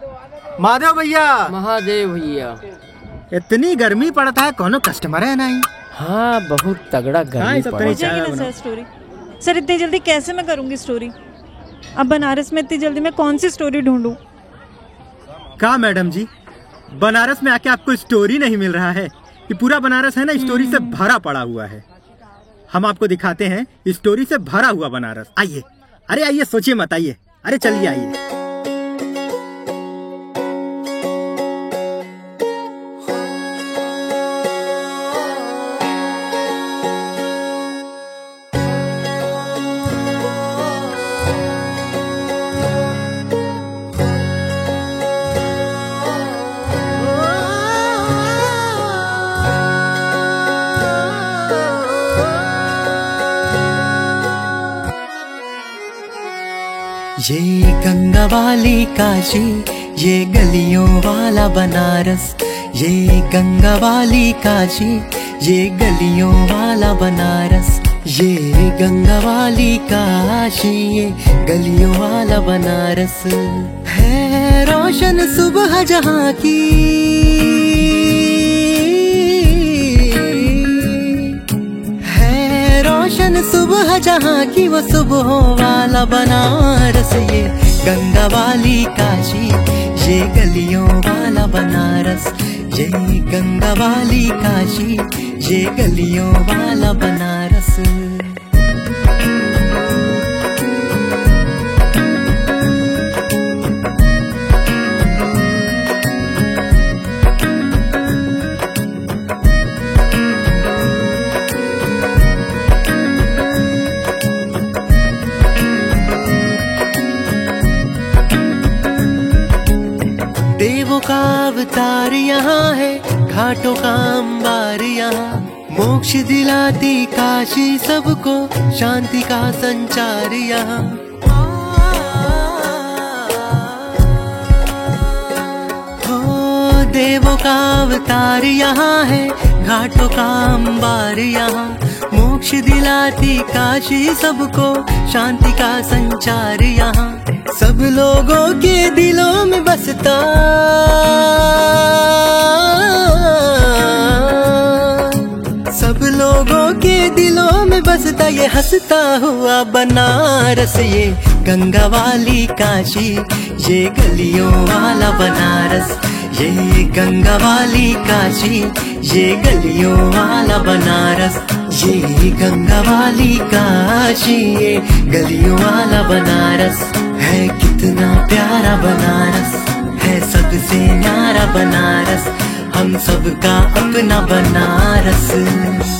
महादेव भैया। महादेव भैया। इतनी गर्मी पड़ता है, कोनो कस्टमर है नहीं? हाँ बहुत तगड़ा गर्मी पड़ हो जाएगी ना सर स्टोरी। सर इतनी जल्दी कैसे मैं करूँगी स्टोरी? अब बनारस में इतनी जल्दी मैं कौन सी स्टोरी ढूंढूं? क्या मैडम जी, बनारस में आके आपको स्टोरी नहीं मिल रहा है? ये पूरा बनारस है ना स्टोरी से भरा पड़ा हुआ है। हम आपको दिखाते हैं स्टोरी से भरा हुआ बनारस। आइए, अरे आइए, सोचिए मत, आइए, अरे चलिए आइए। ये गंगा वाली काशी, ये गलियों वाला बनारस। ये गंगा वाली काशी, ये गलियों वाला बनारस। ये गंगा वाली काशी, ये गलियों वाला बनारस। है रोशन सुबह जहाँ की, है रोशन सुबह जहाँ की, वो सुबह वाला बनारस। ये गंगा वाली काशी, ये गलियों वाला बनारस। ये गंगा वाली काशी, ये गलियों वाला बनारस। देवों का अवतार यहाँ है, घाटों का अंबार यहाँ। मोक्ष दिलाती काशी सबको, शांति का संचार यहाँ। हो देवों का अवतार यहाँ है, घाटों का अंबार यहाँ। मोक्ष दिलाती काशी सबको, शांति का संचार यहाँ। सब लोगों के दिलों में बसता, सब लोगों के दिलों में बसता ये हंसता हुआ बनारस। ये गंगा वाली काशी, ये गलियों वाला बनारस। ये गंगा वाली काशी, ये गलियों वाला बनारस। ये गंगा वाली काशी, ये गलियों वाला बनारस। है कितना प्यारा बनारस, है सबसे न्यारा बनारस। हम सबका अपना बनारस।